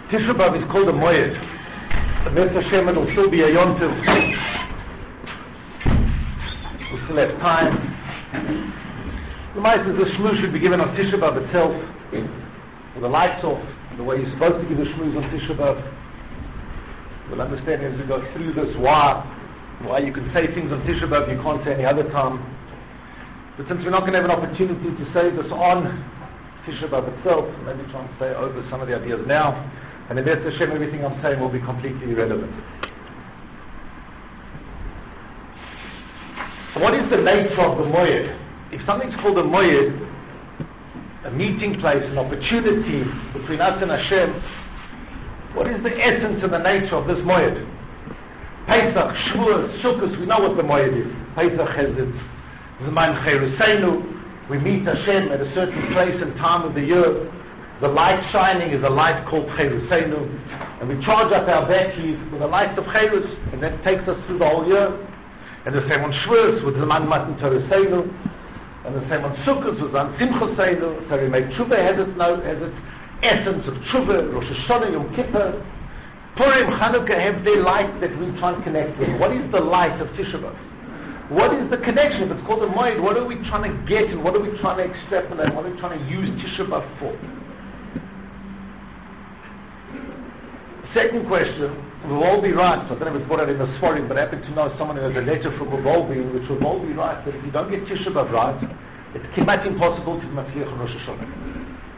Tisha B'Av is called a Moed. B'ez Hashem, it will still be a Yontiv. We still have time. The mice is the shmooze should be given on Tisha B'Av itself, with the lights off, the way you're supposed to give the shmooze on Tisha B'Av. We'll understand as we go through this why you can say things on Tisha B'Av you can't say any other time. But since we're not going to have an opportunity to say this on Tisha B'Av itself, maybe try and say over some of the ideas now, and in B'ez Hashem everything I'm saying will be completely irrelevant. What is the nature of the Moed? If something's called a Moed, a meeting place, an opportunity between us and Hashem, what is the essence and the nature of this Moed? Pesach, Shavuot, Sukkot, we know what the Moed is. Pesach has its Zman Cheruseinu. We meet Hashem at a certain place and time of the year. The light shining is a light called Cheruseinu. And we charge up our batteries with the light of Cherus, and that takes us through the whole year. And the same on Shavuot with Zman Matan Teruseinu. And the same on Sukkot with Zman Simchoseinu. So we make Tshuva has its essence of Tshuva, Rosh Hashanah, Yom Kippur, Purim, Chanukah have their light that we try and connect with. What is the light of Tisha B'Av? What is the connection? If it's called a Moed, what are we trying to get and what are we trying to extrapolate? What are we trying to use Tisha B'Av for? Second question, will all be right? I don't know if it's brought out in the Sforim, but I happen to know someone who has a letter from Wolbe, which will all be right, that if you don't get Tisha B'Av right, it's kimat impossible to be Matzliach on Rosh Hashanah.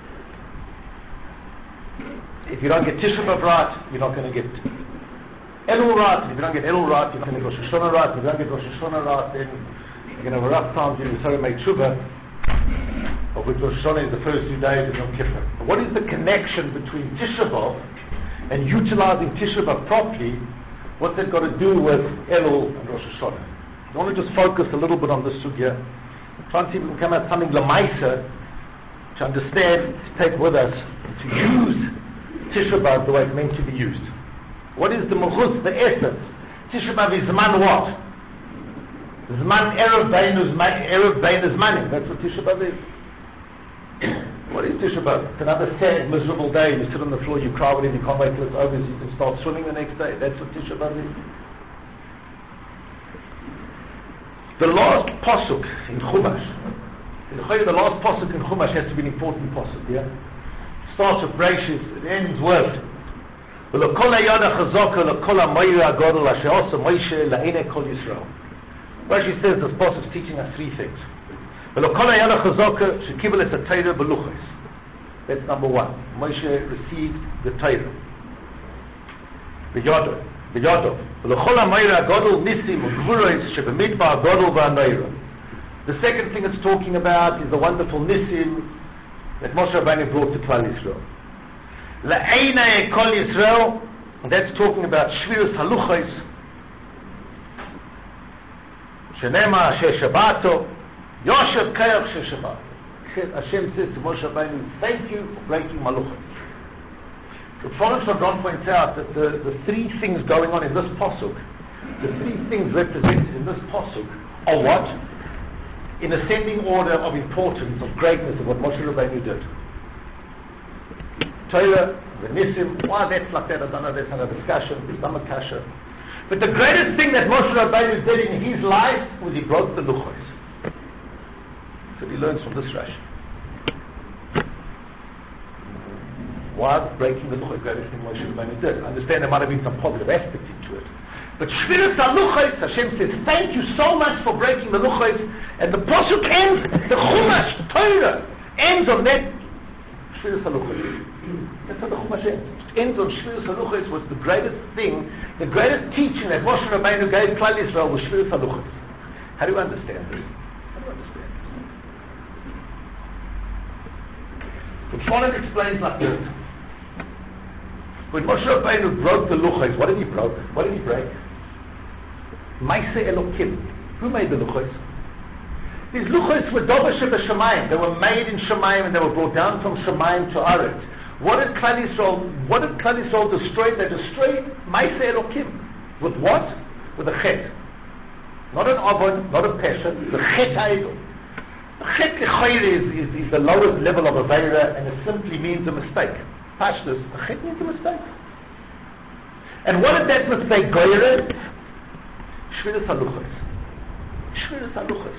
If you don't get Tisha B'Av right, you're not going to get Elul right. If you don't get Elul right, you're not going to get Rosh Hashanah right. If you don't get Rosh Hashanah right, then you're going to have a rough time doing the Sorry Make Tshuva, of which Rosh Hashanah is the first 2 days of Yom Kippur. But what is the connection between Tisha B'Av and utilizing Tisha B'Av properly? What's that got to do with Elul and Rosh Hashanah? I want to just focus a little bit on this sugya. Try and see if we can come out something lamaisa to understand, to take with us, to use Tisha B'Av the way it's meant to be used. What is the Mechus, the essence? Tisha B'Av is Zman what? Zman Erev Bein Zmanim. That's what Tisha B'Av is. What is Tisha B'Av? It's another sad, miserable day. You sit on the floor, you cry with it, you can't wait till it's over so you can start swimming the next day. That's what Tisha B'Av is. The last pasuk in Chumash, the last pasuk in Chumash has to be an important pasuk, yeah? Starts with Breshis, it ends with V'lokol hayad hachazaka l'kol ha'mayir ha'gadol asher asa Moshe la'enei kol Yisrael. Rashi says this pasuk is teaching us 3 things. V'lokol hayad hachazaka shekibel et ha'Torah b'luchos. That's number 1. Moshe received the Torah. V'yado. V'lokol ha'mayir ha'gadol nisim u'gvuros shebemidbar ha'gadol v'ha'neira. The second thing it's talking about is the wonderful nisim that Moshe Rabbeinu brought to Klal Yisrael. La'einei kol Yisrael, and that's talking about Shvirus Haluchos. Shenema Asher Shabbato, Yoshev Kayach Asher Shabbat. Hashem says to Moshe Rabbeinu, thank you for breaking Maluchos. The Foreign Shadron points out that the 3 things going on in this pasuk, the 3 things represented in this pasuk are what? In ascending order of importance, of greatness of what Moshe Rabbeinu did. Torah, the Nisim, why that's like that, I don't know, that's another discussion, it's not a kasha. But the greatest thing that Moshe Rabbeinu did in his life was he broke the Luchos. So he learns from this Rashi. Why is breaking the Luchos the greatest thing Moshe Rabbeinu did? I understand there might have been some positive aspect into it. But Shviras HaLuchos, Hashem says, thank you so much for breaking the Luchos. And the pasuk ends, the Chumash, Torah, ends on that Shviras HaLuchos. That's how the Chumash ends. It ends on Shviras HaLuchos was the greatest thing, the greatest teaching that Moshe Rabbeinu gave Klal Yisrael was Shviras HaLuchos. How do you understand this? The Shmonim explains like this. When Moshe Rabbeinu broke the Luchos, what did he break? Maaseh Elokim. Who made the Luchos? These Luchos were Dobash Shemayim. They were made in Shemayim and they were brought down from Shemayim to Aretz. What did Klal Yisrael destroy? They destroyed Maaseh Elokim. With what? With a chet. Not an Avon, not a Pesha, the chet idol. The chet is the lowest level of Aveira and it simply means a mistake. Pashtus, the Chet needs a mistake. And what did that mistake go in? Shviras Haluchos. Shviras Haluchos.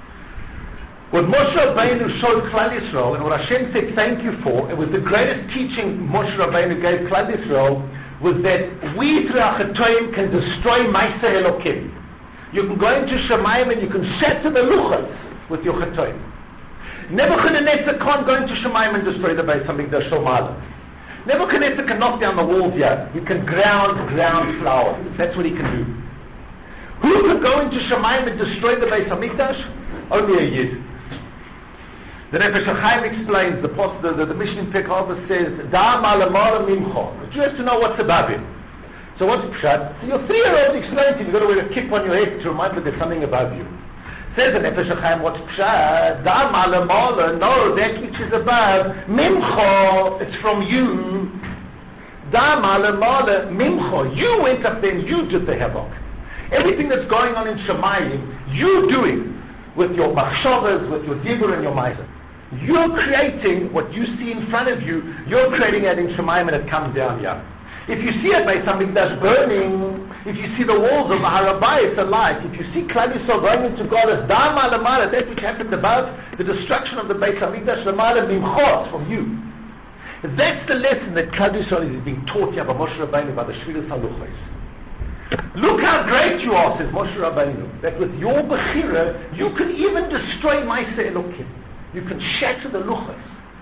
What Moshe Rabbeinu showed Klal Yisrael, and what Hashem said thank you for, it was the greatest teaching Moshe Rabbeinu gave Klal Yisrael, was that we through our Chatoim can destroy Maisa Elokim. You can go into Shemayim and you can shatter the Luchos with your Chatoim. Nebuchadnezzar can't go into Shemayim and destroy the Beis HaMikdash Shomala. Nebuchadnezzar can knock down the walls here. He can ground flour. That's what he can do. Who can go into Shemayim and destroy the Beis HaMikdash? Only a Yid. The Nefesh HaChaim explains, the Mishnah in Pekah says, Da malamara mimcho. But you have to know what's above him. So what's Pshat? So your 3-year-old explains to you, you've got to wear a kick on your head to remind you there's something above you. Says the Nefesh HaChaim, what's Pshat? Da malamara, no, that which is above, mimcho, it's from you. Da malamara mimcho, you went up there and you did the havoc. Everything that's going on in Shemayim, you doing with your machshavas, with your dibur and your ma'aser. You're creating what you see in front of you, you're creating it in Shemayim and it comes down here. If you see a Beis HaMikdash burning, if you see the walls of Har Habayit alive, if you see Klal Yisrael going into Golus, Dama Lamala, that which happened above, the destruction of the Beis HaMikdash, Lamala Mimchot, from you. That's the lesson that Klal Yisrael is being taught here by Moshe Rabbeinu, by the Shviras Haluchos. Look how great you are, says Moshe Rabbeinu, that with your Bechira, you can even destroy Maisa Elokim. You can shatter the Luchos.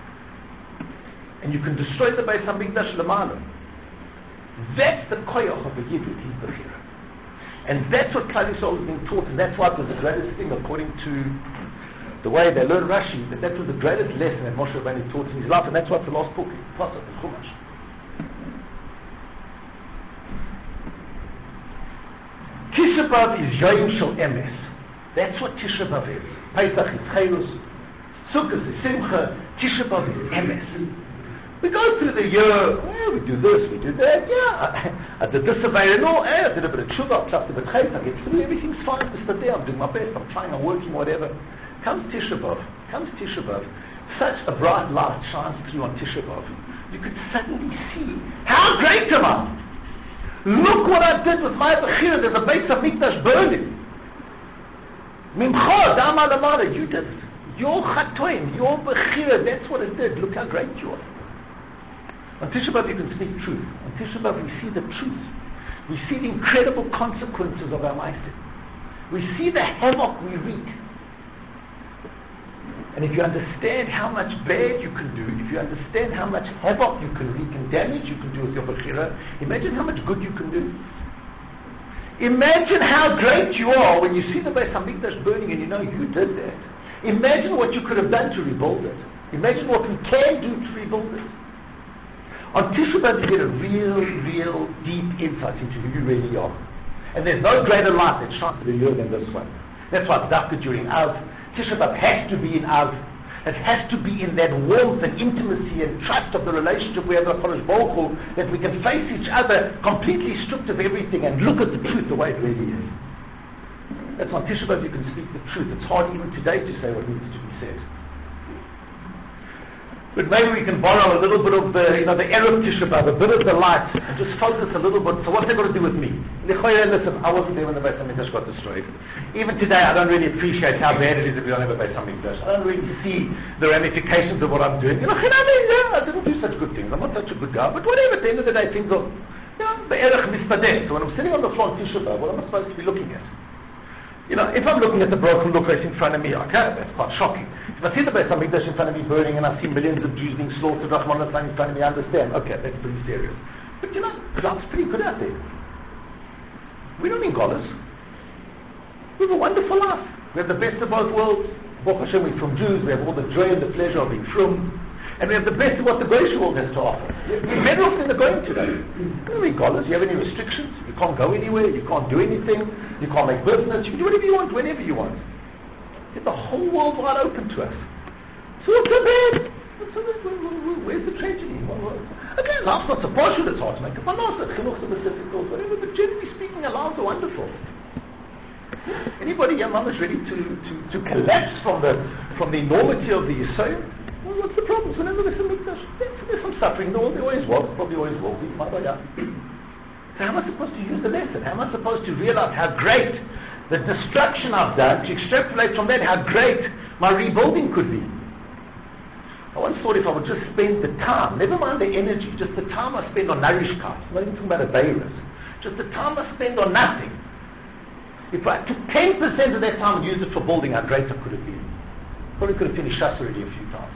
And you can destroy the Beis HaMikdash Lamala. That's the koyach of the Yid with his Bechira. And that's what Klal Yisrael is being taught, and that's why it was the greatest thing, according to the way they learn Rashi, that was the greatest lesson that Moshe Rabbeinu taught in his life, and that's why it's the last book, Pasuk, the Chumash. Tisha B'Av is Yom Shel Emes. That's what Tisha B'Av is. Pesach is Chayrus, Sukkot is Simcha, Tisha B'Av is Emes. We go through the year, we do this, we do that, I did this and all, I did a bit of tshuva, I trusted a bit of chayt, I get through, everything's fine, Mr. Day, I'm doing my best, I'm trying, I'm working, whatever. Comes Tisha B'Av, such a bright light shines through on Tisha B'Av. You could suddenly see, how great am I? Look what I did with my Bechira, there's a Beis HaMikdash burning. Mimcha, Dama Lamara, you did it. Your Chatoim, your Bechira, that's what it did. Look how great you are. On Tisha B'Av you can speak truth. On Tisha B'Av we see the truth. We see the incredible consequences of our Ma'aseh. We see the havoc we wreak. And if you understand how much bad you can do, if you understand how much havoc you can wreak and damage you can do with your Bechira, imagine how much good you can do. Imagine how great you are when you see the Beis HaMikdash burning and you know you did that. Imagine what you could have done to rebuild it. Imagine what we can do to rebuild it. On Tisha B'Av you get a real deep insight into who you really are. And there's no greater light that shines through you than this one. That's why it's darker during Av. Tisha B'Av has to be in Av. It has to be in that warmth and intimacy and trust of the relationship we have with Kodesh Baruch Hu, that we can face each other completely stripped of everything and look at the truth the way it really is. That's on Tisha B'Av you can speak the truth. It's hard even today to say what needs to be said. But maybe we can borrow a little bit of the Erev Tisha B'Av, a bit of the light, and just focus a little bit. So what's that got to do with me? Listen, I wasn't there when the Beis HaMikdash got destroyed. Even today, I don't really appreciate how bad it is if we don't have a Beis HaMikdash. I don't really see the ramifications of what I'm doing. I didn't do such good things. I'm not such a good guy. But whatever, at the end of the day, things are, the Erech Mispadeh. So when I'm sitting on the floor on Tisha B'Av, what am I supposed to be looking at? If I'm looking at the broken Luchos in front of me, okay, that's quite shocking. If I see the Beis HaMikdash in front of me burning and I see millions of Jews being slaughtered, Rahman al-Islam in front of me, I understand. Okay, that's pretty serious. But life's pretty good out there. We don't need Golas. We have a wonderful life. We have the best of both worlds. Baruch Hashem, we're from Jews. We have all the joy and the pleasure of being from. And we have the best of what the Goyish world has to offer. We're better off than the Goyim today. You don't need Golas. You have any restrictions? You can't go anywhere. You can't do anything. You can't make business. You can do whatever you want, whenever you want. Get the whole world wide open to us. So what's so bad? Where's the tragedy? Okay, life's not so partial, it's hard to make a balance, chinuch, whatever, but generally speaking, our lives are wonderful. Anybody here, Mama's ready to collapse from the enormity of the Yisrael? Well, what's the problem? So never Beis HaMikdash. There's some suffering in the world. There always was. Probably always will be. So how am I supposed to use the lesson? How am I supposed to realize how great the destruction I've done, to extrapolate from that how great my rebuilding could be? I once thought if I would just spend the time, never mind the energy, just the time I spend on nourishkeit, I'm not even talking about a virus, just the time I spend on nothing. If I took 10% of that time and used it for building, how great I could have been. Probably could have finished Shas already a few times.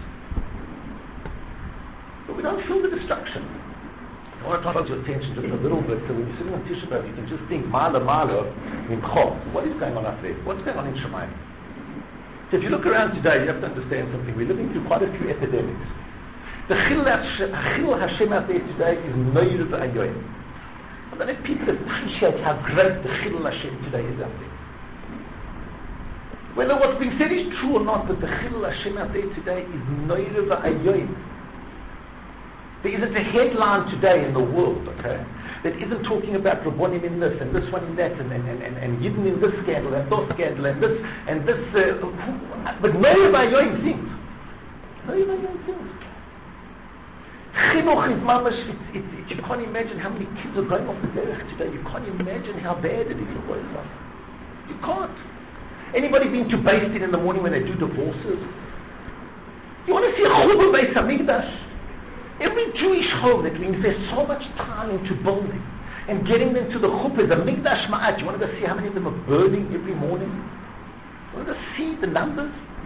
But we don't feel the destruction. I want to try to your attention just a little bit, so when you're sitting on Tisha B'Av, you can just think, Ma'ala Minchot. What is going on up there? What's going on in Shemayim? So if you look around today, you have to understand something. We're living through quite a few epidemics. The Chil Hashem out there today is Noir V'Ayoyim. I don't know if people appreciate how great the Chil Hashem today is out there. Whether what's being said is true or not, but the Chil Hashem out there today is Noir V'Ayoyim. There isn't a headline today in the world, okay, that isn't talking about Rabbonim in this, and this one in that, and Yidden in this scandal, and this scandal, and this, but no Yoim things. No Yoim things. Chinuch is mamash, you can't imagine how many kids are going off the derech today. You can't imagine how bad it is in boys' life. You can't. Anybody been to Beis Din in the morning when they do divorces? You want to see a Churban Beis HaMikdash? Every Jewish home that we invest so much time into building and getting them to the chuppah, the Mikdash Ma'at, you want to go see how many of them are burning every morning? You want to see the numbers?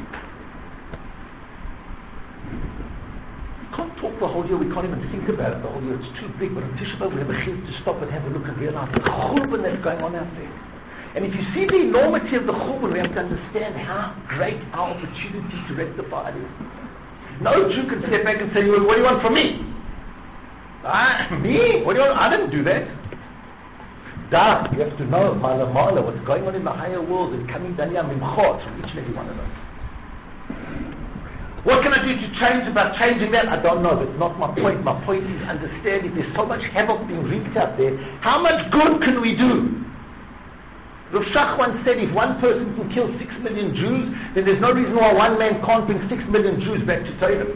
We can't talk the whole year, we can't even think about it the whole year, it's too big, but on Tisha B'Av we have a chance to stop and have a look and realize the churban that's going on out there. And if you see the enormity of the churban, we have to understand how great our opportunity to rectify it is. No Jew can step back and say, well, what do you want from me? Me? What do you want? I didn't do that. You have to know, Ma'ala, what's going on in the higher world and coming down here, Minchot, from each and every one of us. What can I do to change about changing that? I don't know. That's not my point. My point is understanding there's so much havoc being wreaked out there. How much good can we do? Rav Shach once said, if one person can kill 6 million Jews, then there's no reason why one man can't bring 6 million Jews back to Torah.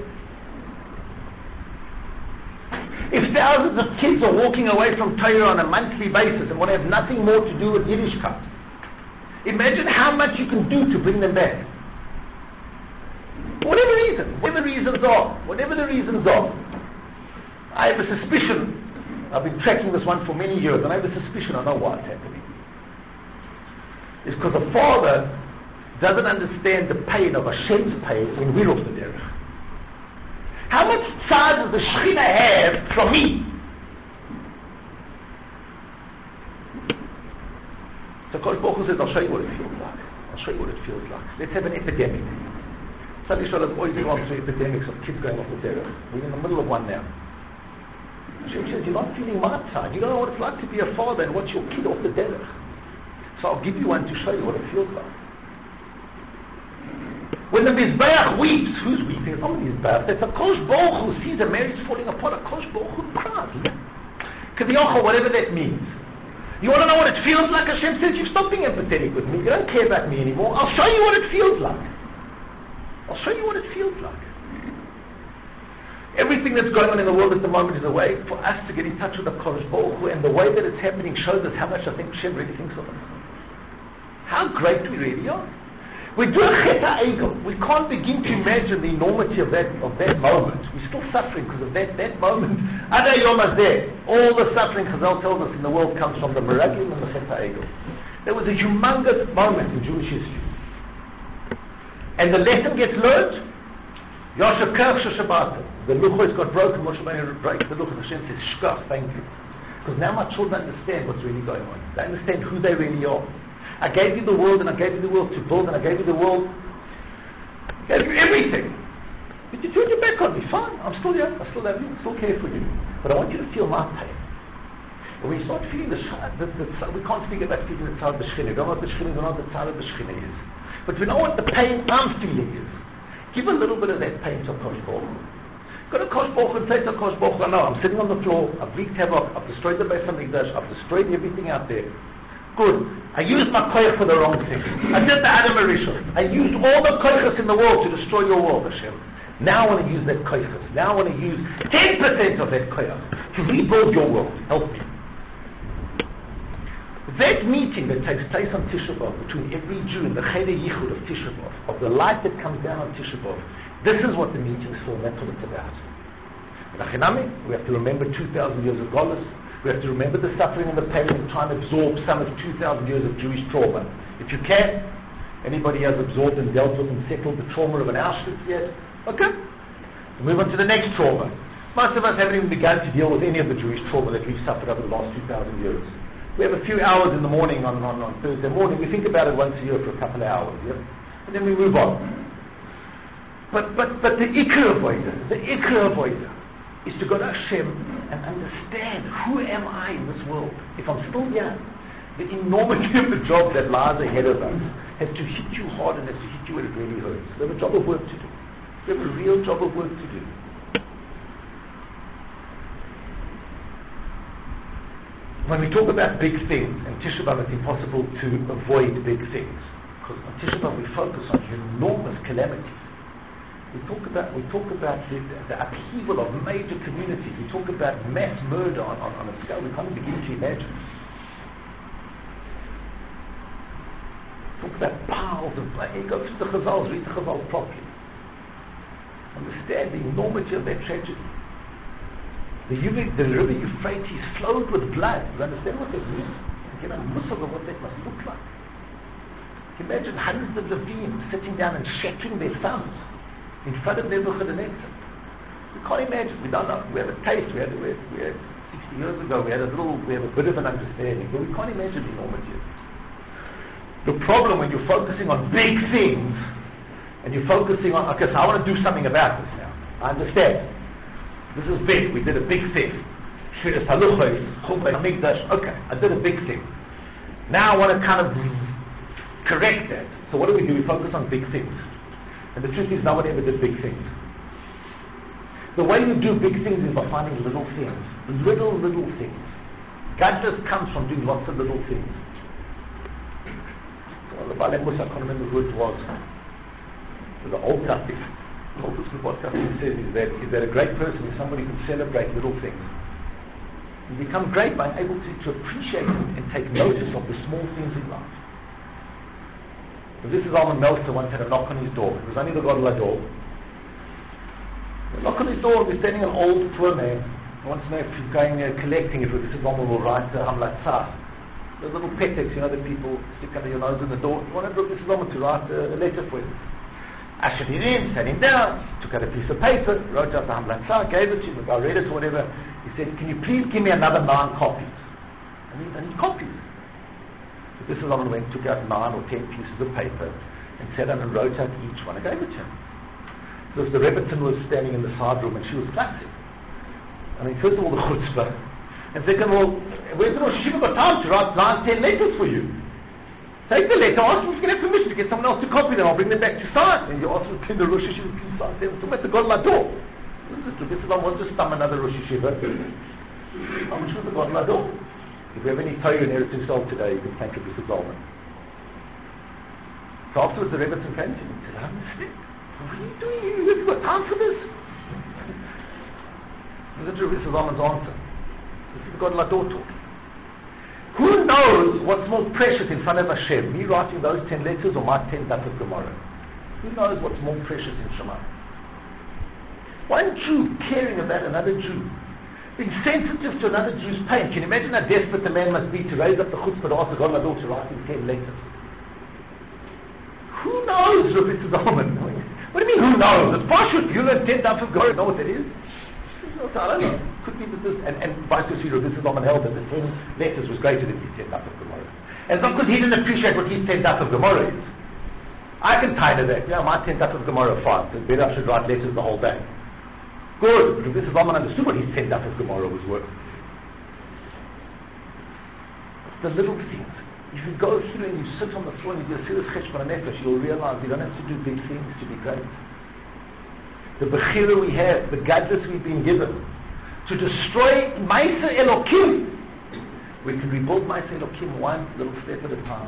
If thousands of kids are walking away from Torah on a monthly basis and want to have nothing more to do with Yiddishkeit, imagine how much you can do to bring them back. Whatever the reasons are. I have a suspicion, I've been tracking this one for many years, and I have a suspicion I know why it's happening. It's because the father doesn't understand the pain of Hashem's pain when we're off the derech. How much tzad does the Shekhinah have from me? So Kosh Baruch Hu says, I'll show you what it feels like. Let's have an epidemic. Sali Shalom always gone through epidemics of kids going off the derech. We're in the middle of one now. Hashem says, you're not feeling my tzad. You don't know what it's like to be a father and watch your kid off the derech. So I'll give you one to show you what it feels like. When the Mizbeach weeps, who's weeping? It's not the Mizbeach. That's a Kosh Baruch Hu sees a marriage falling apart. A Kosh Baruch Hu cries. Kaviyachol, whatever that means. You want to know what it feels like? Hashem says, you've stopped being empathetic with me. You don't care about me anymore. I'll show you what it feels like. Everything that's going on in the world at the moment is a way for us to get in touch with the Kosh Baruch Hu, and the way that it's happening shows us how much I think Hashem really thinks of us. How great we really are. We do a Chet HaEgel. We can't begin to imagine the enormity of that moment. We're still suffering because of that moment. Ada Yom Hazeh. All the suffering Chazal tells us in the world comes from the Meraglim and the Chet HaEgel. There was a humongous moment in Jewish history. And the lesson gets learned. Yosha Kerch Shabbat. The Luchos got broken. Moshe Rabbeinu breaks the Luchos. Hashem says, Shkach, thank you. Because now my children understand what's really going on. They understand who they really are. I gave you the world, and I gave you the world to build, and I gave you the world. I gave you everything. But you turned your back on me. Fine, I'm still here. I still love you. I still care for you. But I want you to feel my pain. And when you start feeling we can't speak about feeling the tzad of the Shekhinah. We don't know what the Shekhinah is, we don't know what the tzad of the Shekhinah is. But we know what the pain I'm feeling is. Give a little bit of that pain to Kosh Baruch Hu. Go to Kosh Baruch Hu and say to Kosh Baruch Hu, no, I'm sitting on the floor. I've wreaked havoc. I've destroyed the Beis HaMikdash. I've destroyed everything out there. Good. I used my koyach for the wrong thing. I did the Adam Arishon. I used all the koyachas in the world to destroy your world, Hashem. Now I want to use that koyach. Now I want to use 10% of that koyach to rebuild your world. Help me. That meeting that takes place on Tisha B'Av between every Jew in the Cheder Yichud of Tisha B'Av, of the light that comes down on Tisha B'Av, this is what the meeting is for, and that's what it's about. We have to remember 2,000 years of Golus. We have to remember the suffering and the pain and try and absorb some of 2,000 years of Jewish trauma. If you can, anybody has absorbed and dealt with and settled the trauma of an Auschwitz yet? Okay. We'll move on to the next trauma. Most of us haven't even begun to deal with any of the Jewish trauma that we've suffered over the last 2,000 years. We have a few hours in the morning on Thursday morning. We think about it once a year for a couple of hours, yeah? And then we move on. But the Ikar Avodah is to go to Hashem and understand, who am I in this world? If I'm still here, the enormity of the job that lies ahead of us has to hit you hard and has to hit you where it really hurts. We have a job of work to do. We have a real job of work to do. When we talk about big things, and Tisha B'Av, it's impossible to avoid big things. Because on Tisha B'Av we focus on enormous calamities. We talk about the upheaval of major communities. We talk about mass murder on a scale we can't begin to imagine. We talk about piles of blood. You go through the Chazals, read the Chazals properly. Understand the enormity of that tragedy. The river Euphrates flowed with blood. You understand what that means? You get a muscle of what that must look like. You imagine hundreds of Levim sitting down and shattering their thumbs in front of Nebuchadnezzar. We can't imagine. We don't know. We have a taste. We had 60 years ago. We have a bit of an understanding, but we can't imagine the enormity of it. The problem when you're focusing on big things and you're focusing on, okay, so I want to do something about this now. I understand. This is big. We did a big thing. Okay, I did a big thing. Now I want to kind of correct that. So what do? We focus on big things. And the truth is, no one ever did big things. The way you do big things is by finding little things. Little things. Godless comes from doing lots of little things. Well, the Balei Musa, I can't remember who it was. The old Tafik. What Tafik says is that a great person is somebody who can celebrate little things. You become great by able to appreciate and take notice of the small things in life. This is Alman Meltzer once had a knock on his door. It was only the Gadol door. The knock on his door, we're standing an old poor man. He wants to know if he's going collecting it. This is Alman will write Hamlatzah. The little petex, that people stick under your nose in the door. He wanted this is Alman to write a letter for him. Ushered him in, sat him down, took out a piece of paper, wrote out the Hamlatzah, gave it to him. The guy read it or whatever. He said, "Can you please give me another 9 copies?" And he copies. This is on when he took out 9 or 10 pieces of paper and sat down and wrote out each one. I gave it to him. Because the Rebbetzin was standing in the side room and she was flashing. I mean, first of all, the chutzpah. And second of all, where's the Rosh Hashiva got time to write 9, 10 letters for you? Take the letter, ask him if you can have permission to get someone else to copy them. I'll bring them back to sign. And you ask him to the Rosh Hashiva to sign them. So that's the God Lador. This is was just another Rosh Hashiva. I'm sure the God Lador. If we have any Torah in Eretz Yisrael today, you can thank Rabbi Zalman. So afterwards the Rebbetzin came to him and said, I understand. What are you doing here? Have you got time for this? And that's Rabbi Zalman's answer. This is God Lador talking. Who knows what's more precious in front of Hashem? Me writing those 10 letters or my 10 daf of Gemara? Who knows what's more precious in Shema? One Jew caring about another Jew, being sensitive to another Jew's pain. Can you imagine how desperate the man must be to raise up the chutzpah to ask the God Lador to write him 10 letters? Who knows, Rabbi Zalman? What do you mean, who knows? It's partial. You learn 10 daf of Gemara. You know what that is? I don't know. Could be that this, and vice versa, Rabbi Zalman held that the 10 letters was greater than his 10 daf of Gemara. And it's not because he didn't appreciate what his 10 daf of Gemara is. I can tie to that. Yeah, my 10 daf of Gemara are fine. It's better I should write letters the whole day. Good. Rabbi Zalman understood what his 10 daf of Gemara was worth. It's the little things. If you go through and you sit on the floor and you do a serious cheshbon nefesh, you'll realize you don't have to do big things to be great. The bechira we have, the gadlus we've been given, to destroy Ma'aseh Elokim. We can rebuild Ma'aseh Elokim one little step at a time.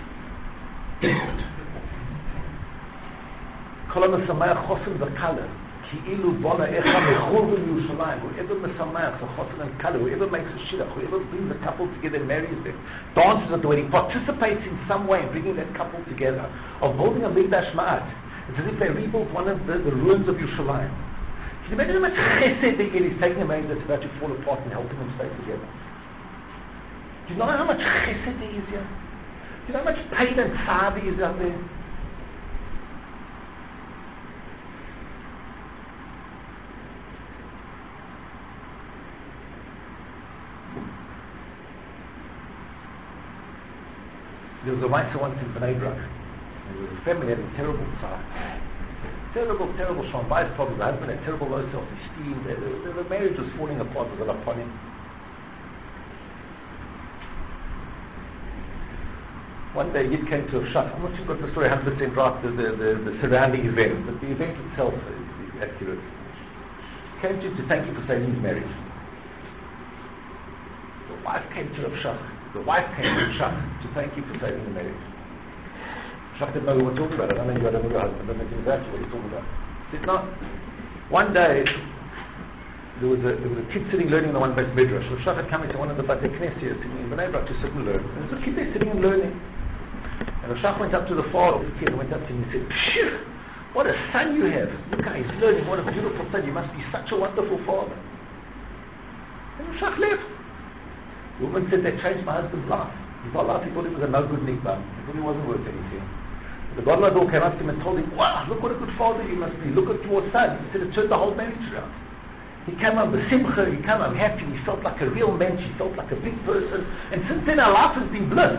Kol HaMesameach Chosim V'Kaleh. Ki'ilu bona echa mechurvu Yerushalayim. Whoever mesamach, the chosin and kala, whoever makes a shidduch, whoever brings a couple together and marries them, dances at the wedding, participates in some way in bringing that couple together, of building a Mikdash Ma'at. It's as if they rebuilt one of the ruins of Yerushalayim. Can you imagine how much chesed they get? He's taking a marriage that's about to fall apart and helping them stay together. Do you know how much chesed there is here? Do you know how much pain and tzad there is out there? There was a wife once in Bnei Brak. There was a family having terrible tzad. Terrible strong vice problems. The husband had terrible low self-esteem. The marriage was falling apart with an upon him. One day Yid came to a shach. I'm not sure got the story 100% right, the surrounding event, but the event itself is accurate. Came to thank you for saving his marriage. The wife came to a shach. The wife came to Shach to thank you for saving the marriage. Shach didn't know who we were talking about. I don't know you had another husband. I don't know exactly what you're talking about. He said, no. One day, there was a kid sitting learning in the one base midrash. So Shach had come into one of the Batei Knesias in Bnei Brak to sit and learn. And there was a kid there sitting and learning. And the Shach went up to the father of the kid and went up to him and said, phew, what a son you have. Look how he's learning. What a beautiful son. You must be such a wonderful father. And the Shach left. The woman said, that changed my husband's life. His whole life he thought he was a no-good nickbam. He thought he wasn't worth anything. The godmother came up to him and told him, wow, look what a good father you must be. Look at your son. He said, it turned the whole marriage around. He came home with simcha, he came home happy, he felt like a real man, he felt like a big person. And since then our life has been bliss.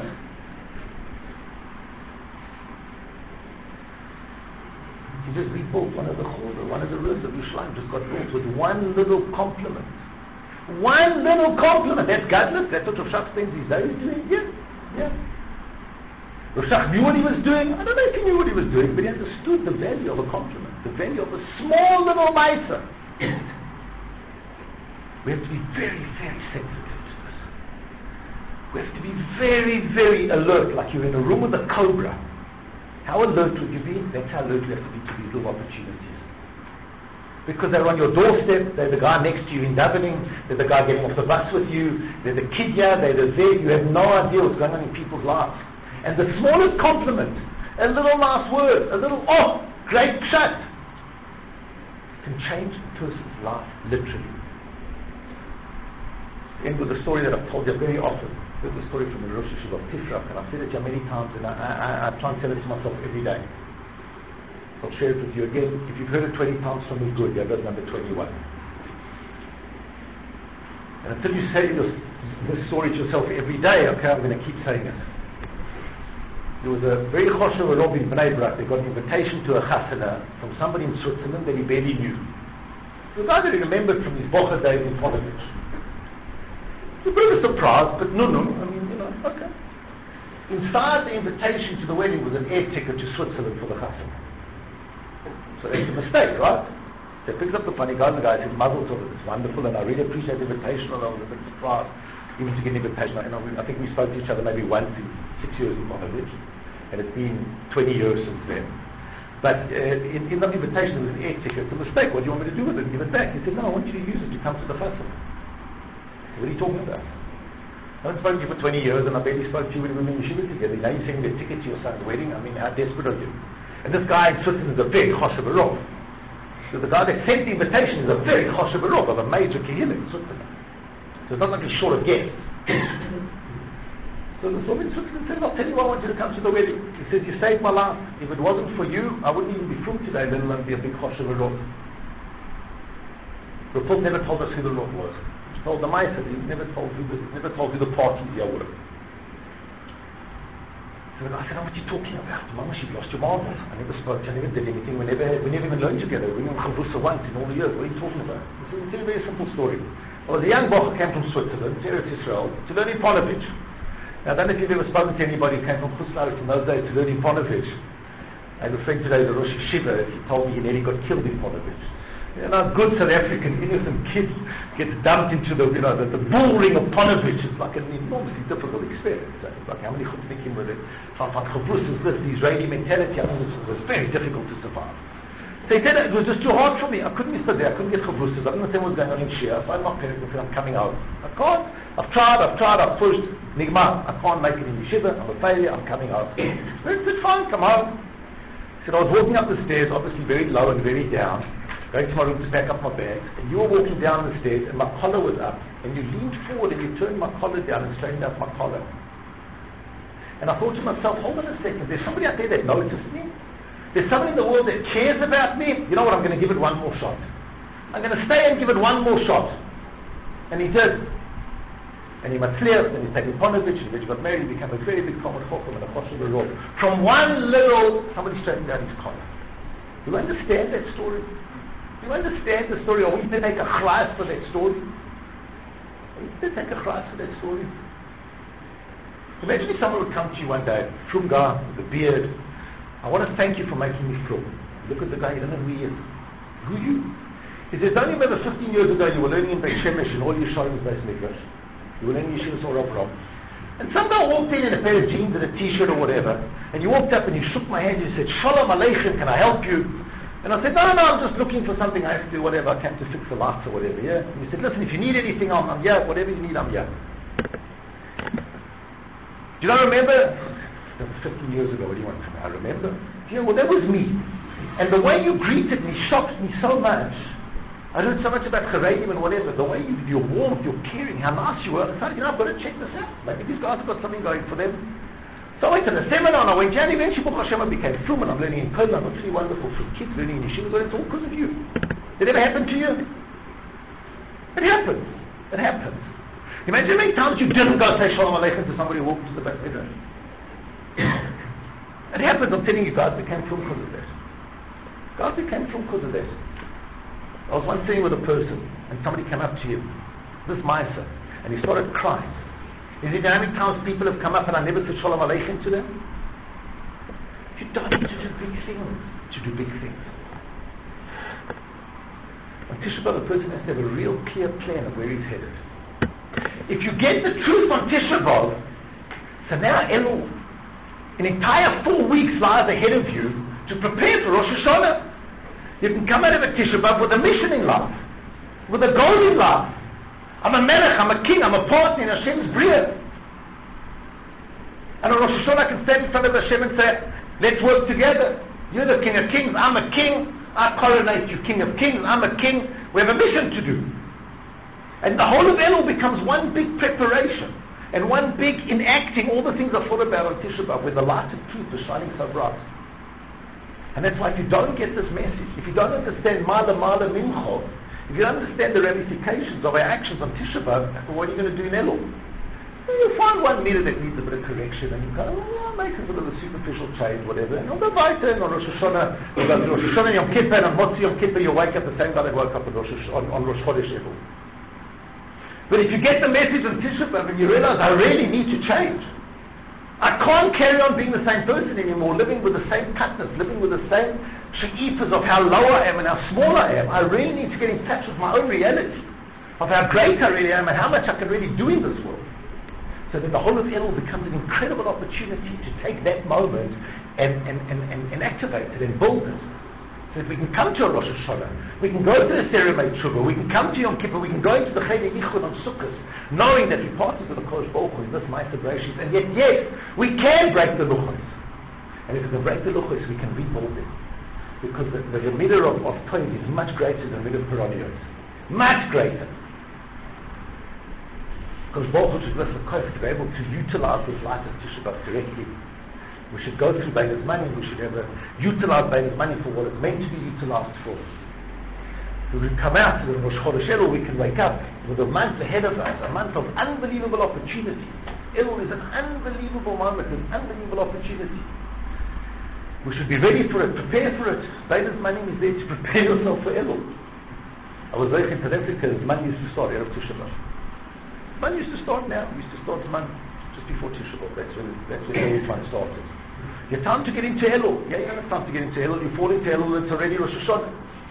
He just rebuilt one of the ruins of Yerushalayim, just got built with one little compliment. One little compliment. That's godless. That's what Rav Shach spends his days doing. Yeah. Rav Shach knew what he was doing. I don't know if he knew what he was doing, but he understood the value of a compliment, the value of a small little mitzvah. We have to be very, very sensitive to this. We have to be very, very alert, like you're in a room with a cobra. How alert would you be? That's how alert you have to be to these little opportunities. Because they're on your doorstep, they're the guy next to you in davening, they're the guy getting off the bus with you, they're the kid here, they're the there, you have no idea what's going on in people's lives. And the smallest compliment, a little nice word, a little, oh, great shot, can change a person's life, literally. End with the story that I've told you very often. This is the story from the Rosh Hashanah of Tifrach, and I've said it to you many times, and I try and tell it to myself every day. I'll share it with you again. If you've heard it 20 times from me, good. You have it number 21. And until you say this story to yourself every day, okay, I'm going to keep saying it. There was a very choshev rabbi in Bnei Brak. They got an invitation to a chasana from somebody in Switzerland that he barely knew. The guy that he remembered from his bocher days in Ponovich. It's a bit of a surprise, but no. I mean, okay. Inside the invitation to the wedding was an air ticket to Switzerland for the chasana. So that's a mistake, right? So he picks up the phone, he goes and the guy says, Mazel Tov, it's wonderful, and I really appreciate the invitation, and I was a bit surprised even to get an invitation. And I think we spoke to each other maybe once in 6 years in Ponovich, and it's been 20 years since then. But in that invitation, there was an air ticket. It's a mistake. What do you want me to do with it? Give it back. He said, no, I want you to use it to come to the festival. What are you talking about? I haven't spoken to you for 20 years, and I barely spoke to you when we were in yeshiva together. Now you're sending me a ticket to your son's wedding. I mean, how desperate are you? And this guy in Switzerland is a very choshev rov. So the guy that sent the invitation is a very choshev rov of a major kehillah in Switzerland. So it's not like he's short of guests. So this woman in Switzerland said, I'll tell you why I want you to come to the wedding. He says, you saved my life. If it wasn't for you, I wouldn't even be fruit today, let alone be a big choshev rov. Rapul never told us who the rov was. He told the Maisa, he never told who the party there were. So I said, oh, what are you talking about? Mama, you've lost your marbles. I never spoke to you, I never did anything. We never even learned together. We were in Chavrusa once in all the years. What are you talking about? It's a very simple story. Well, the young boy came from Switzerland, to Eretz Yisrael, to learn in Ponovich. Now, I don't know if you've ever spoken to anybody who came from Chutzlaritz in those days to learn in Ponovich. I have a friend today, the Rosh Hashiva, he told me he nearly got killed in Ponovich. Good South African innocent kid gets dumped into the bull ring of Ponovich. It's like an enormously difficult experience. It's like how many chutnikim with it. Chavrusa is this, the Israeli mentality. I think it was very difficult to survive. So he said it was just too hard for me. I couldn't be stood there. I couldn't get chavrusas. I didn't understand what was going on in Shia. So I'm not going to I'm coming out. I can't. I've tried, I've pushed. Nigma, I can't make it in yeshiva. I'm a failure. I'm coming out. It's fine. Come home. He said, I was walking up the stairs, obviously very low and very down, going to my room to pack up my bags. And you were walking down the stairs and my collar was up. And you leaned forward and you turned my collar down and straightened out my collar. And I thought to myself, hold on a second. There's somebody out there that noticed me. There's someone in the world that cares about me. You know what, I'm going to give it one more shot. I'm going to stay and give it one more shot. And he did. And he matzliach, and he's taken Ponovich, and he got married, he became a very big common chokhmah and a choshev road. From one little, somebody straightened down his collar. Do you understand that story? Do you understand the story? Or we need to take a chlas for that story? We need to take a chlas for that story. Imagine if someone would come to you one day, frum guy with a beard. I want to thank you for making me frum. Look at the guy, you don't know who he is. Who are you? He says, don't you remember 15 years ago you were learning in Beit Shemesh and all your Shalom's Beis Midrash? You were learning Yeshivas or Rob. And some guy walked in a pair of jeans and a t-shirt or whatever, and you walked up and you shook my hand and you said, Shalom Aleichem, can I help you? And I said, no, I'm just looking for something I have to do, whatever, I came to fix the lights or whatever, yeah? And he said, listen, if you need anything, I'm here, whatever you need, I'm here. Do you not remember? That was 15 years ago. What do you want from me? I remember. You know, well, that was me. And the way you greeted me shocked me so much. I heard so much about Charedim and whatever. The way you're warm, you're caring, how nice you were. I thought, I've got to check this out. Maybe these guys have got something going for them. So I went to the seminar and I went down. Eventually, Baruch Hashem, I became frum and I'm learning in Köln. I'm absolutely wonderful from kids learning in Yeshiva. It's all because of you. Did it ever happen to you? It happens. It happens. Imagine how many times you didn't go say Shalom Aleichem to somebody who walked to the back window. It happened, I'm telling you, guys became frum because of that. Guys became frum because of that. I was once sitting with a person, and somebody came up to him, this Maisa, and he started crying. Is it how many times people have come up and I never said Shalom Aleichem to them? You don't need to do big things to do big things. On Tisha B'Av, a person has to have a real clear plan of where he's headed. If you get the truth on Tisha B'Av, so now Elul, an entire 4 weeks lies ahead of you to prepare for Rosh Hashanah. You can come out of a Tisha B'Av with a mission in life, with a goal in life. I'm a melech, I'm a king, I'm a partner in Hashem's bria. And on Rosh Hashanah I can stand in front of Hashem and say, let's work together. You're the King of Kings, I'm a king. I coronate you King of Kings, I'm a king. We have a mission to do. And the whole of Elul becomes one big preparation. And one big enacting all the things I thought about on Tisha B'Av, where the light of truth is shining so bright. And that's why if you don't get this message, if you don't understand Mala Mincho, if you don't understand the ramifications of our actions on Tisha B'Av, what are you going to do in Elul? Well, you'll find one meter that needs a bit of correction, and you go, well, make a bit of a superficial change, whatever, and on the weiter, and on Rosh Hashanah, you'll go to Rosh Hashanah, Yom Kippur, and on Motzi Yom Kippur, you'll wake up the same guy that woke up on Rosh Chodesh Elul. But if you get the message on Tisha B'Av and you realize I really need to change, I can't carry on being the same person anymore, living with the same cutness, living with the same she'ifas of how low I am and how small I am. I really need to get in touch with my own reality, of how great I really am and how much I can really do in this world. So then the whole of Elul becomes an incredible opportunity to take that moment and activate it and build it. So if we can come to a Rosh Hashanah, we can go to the ceremony Tshuva, we can come to Yom Kippur, we can go into the Cheder Yichud on Sukkot, knowing that we partners of the Kodesh Baruch Hu in this Ma'aser Bereishis, and yet, yes, we can break the Luchos. And if we can break the Luchos, we can rebuild it. Because the midah of Toiv is much greater than the midah of Peronios. Much greater. Because Baruch Hu should give us the koach to be able to utilize this light of Tisha B'Av correctly. We should go through Beinas money, we should utilize Beinas money for what it's meant to be utilized for. So we come out to the Rosh Chodesh Elul, we can wake up with a month ahead of us, a month of unbelievable opportunity. Elul is an unbelievable moment, an unbelievable opportunity. We should be ready for it, prepare for it. Beinas money is there to prepare yourself for Elul. I was there in South Africa, money used to start Erev Tisha B'Av. Money used to start now, we used to start money just before Tisha B'Av. That's when Elul fun started. You have time to get into Elul. Yeah, you don't have time to get into Elul. You fall into Elul, it's already Rosh Hashanah.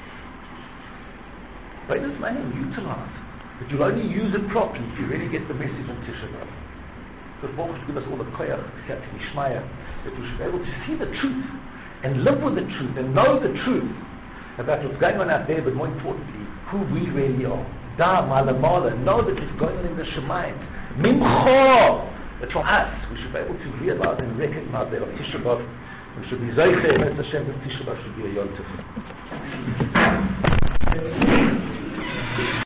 Beinas money, utilize. But you'll only use it properly if you really get the message on Tisha B'Av. Because Baruch should give us all the koyach, that we should be able to see the truth and live with the truth and know the truth. about what's going on out there, but more importantly, who we really are. Da Malamala, know that it's going on in the Shemayim. Mimcho! But from us, we should be able to realize and recognize that on Tisha B'Av, we should be Zoyche, and Hashem, that Tisha B'Av should be a Yom Tov.